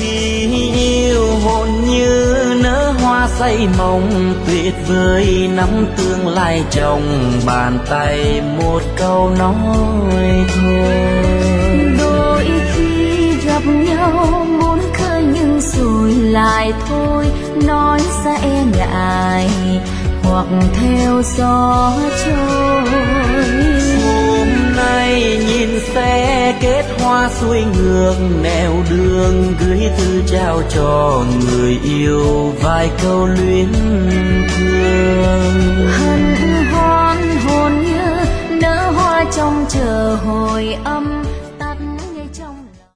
khi yêu hồn như nở hoa say mộng, tuyệt vời nắm tương lai trong bàn tay, một câu nói thôi. Đôi khi gặp nhau muốn khơi nhưng rồi lại thôi, nói ra e ngại hoặc theo gió trôi. Hôm nay nhìn xe kết hoa xuôi ngược nẻo đường, gửi thư trao cho người yêu vài câu luyến thương. Hân hoan hồn như nở hoa trong chờ hồi âm,